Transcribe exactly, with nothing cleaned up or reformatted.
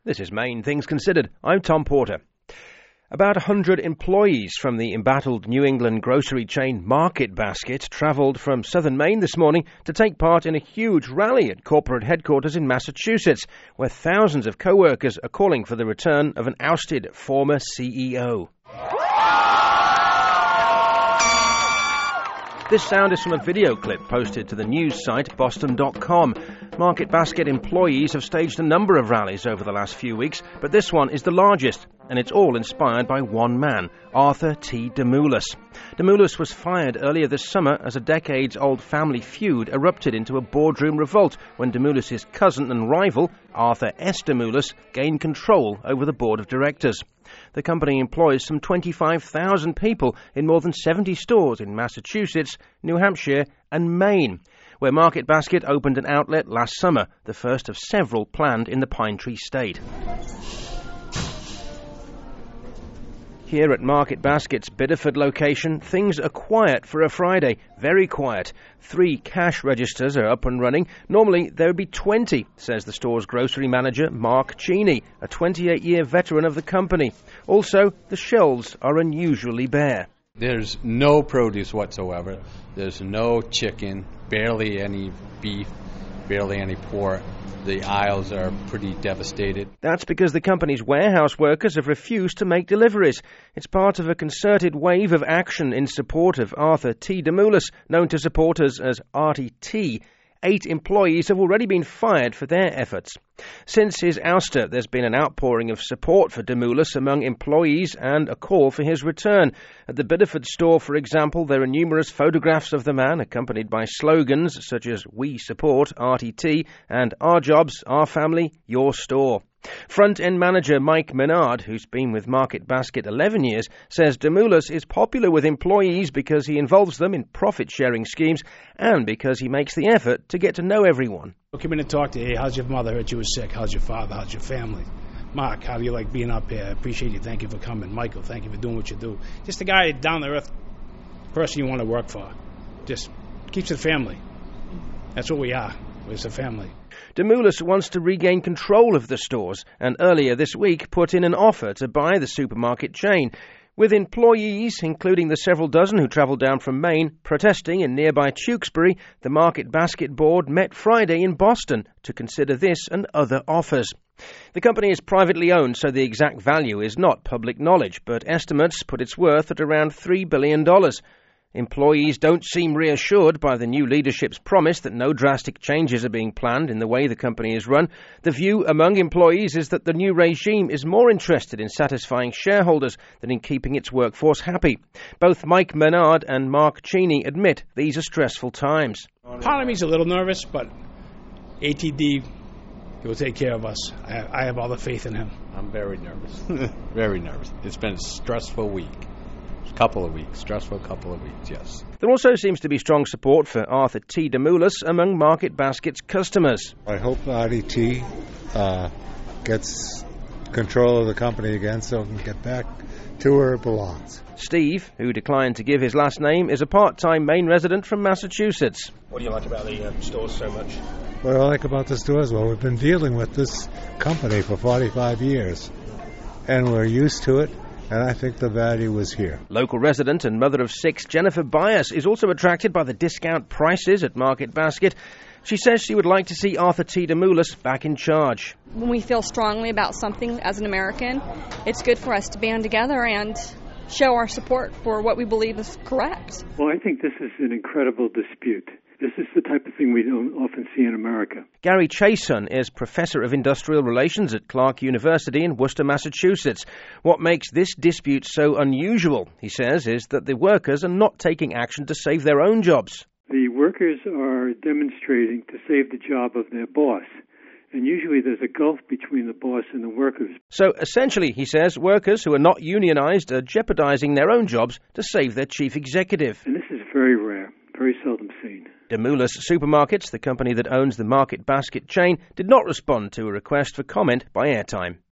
This is Maine Things Considered. I'm Tom Porter. About one hundred employees from the embattled New England grocery chain Market Basket travelled from southern Maine this morning to take part in a huge rally at corporate headquarters in Massachusetts, where thousands of co-workers are calling for the return of an ousted former C E O. This sound is from a video clip posted to the news site Boston dot com. Market Basket employees have staged a number of rallies over the last few weeks, but this one is the largest, and it's all inspired by one man, Arthur T. DeMoulas. DeMoulas was fired earlier this summer as a decades-old family feud erupted into a boardroom revolt when DeMoulas' cousin and rival, Arthur S. DeMoulas, gained control over the board of directors. The company employs some twenty-five thousand people in more than seventy stores in Massachusetts, New Hampshire and Maine, where Market Basket opened an outlet last summer, the first of several planned in the Pine Tree State. Here at Market Basket's Biddeford location, things are quiet for a Friday. Very quiet. Three cash registers are up and running. Normally there would be twenty, says the store's grocery manager, Mark Cheney, a twenty-eight-year veteran of the company. Also, the shelves are unusually bare. There's no produce whatsoever. There's no chicken, barely any beef, barely any pork. The aisles are pretty devastated. That's because the company's warehouse workers have refused to make deliveries. It's part of a concerted wave of action in support of Arthur T. DeMoulas, known to supporters as Artie T. Eight employees have already been fired for their efforts. Since his ouster, there's been an outpouring of support for DeMoulas among employees and a call for his return. At the Biddeford store, for example, there are numerous photographs of the man, accompanied by slogans such as "We support Artie T" and "Our jobs, our family, your store." Front-end manager Mike Menard, who's been with Market Basket eleven years, says DeMoulas is popular with employees because he involves them in profit-sharing schemes and because he makes the effort to get to know everyone. We'll come in and talk to you. Hey, how's your mother? Heard you were sick. How's your father? How's your family? Mark, how do you like being up here? I appreciate you. Thank you for coming. Michael, thank you for doing what you do. Just a guy down-to-earth person you want to work for. Just keeps it family. That's what we are. We're a family. DeMoulas wants to regain control of the stores and earlier this week put in an offer to buy the supermarket chain, with employees, including the several dozen who travelled down from Maine, protesting in nearby Tewksbury. The Market Basket board met Friday in Boston to consider this and other offers. The company is privately owned, so the exact value is not public knowledge, but estimates put its worth at around three billion dollars. Employees don't seem reassured by the new leadership's promise that no drastic changes are being planned in the way the company is run. The view among employees is that the new regime is more interested in satisfying shareholders than in keeping its workforce happy. Both Mike Menard and Mark Cheney admit these are stressful times. Part of me's a little nervous, but A T D will take care of us. I, I have all the faith in him. I'm very nervous. Very nervous. It's been a stressful week. Couple of weeks, stressful couple of weeks, yes. There also seems to be strong support for Arthur T. DeMoulas among Market Basket's customers. I hope Artie T. Uh, gets control of the company again so it can get back to where it belongs. Steve, who declined to give his last name, is a part-time Maine resident from Massachusetts. What do you like about the uh, stores so much? What I like about the stores, well, we've been dealing with this company for forty-five years, and we're used to it. And I think the value was here. Local resident and mother of six, Jennifer Bias, is also attracted by the discount prices at Market Basket. She says she would like to see Arthur T. DeMoulas back in charge. When we feel strongly about something as an American, it's good for us to band together and show our support for what we believe is correct. Well, I think this is an incredible dispute. This is the type of thing we don't often see in America. Gary Chason is Professor of Industrial Relations at Clark University in Worcester, Massachusetts. What makes this dispute so unusual, he says, is that the workers are not taking action to save their own jobs. The workers are demonstrating to save the job of their boss. And usually there's a gulf between the boss and the workers. So essentially, he says, workers who are not unionized are jeopardizing their own jobs to save their chief executive. And this is very rare, very seldom seen. DeMoulas Supermarkets, the company that owns the Market Basket chain, did not respond to a request for comment by Airtime.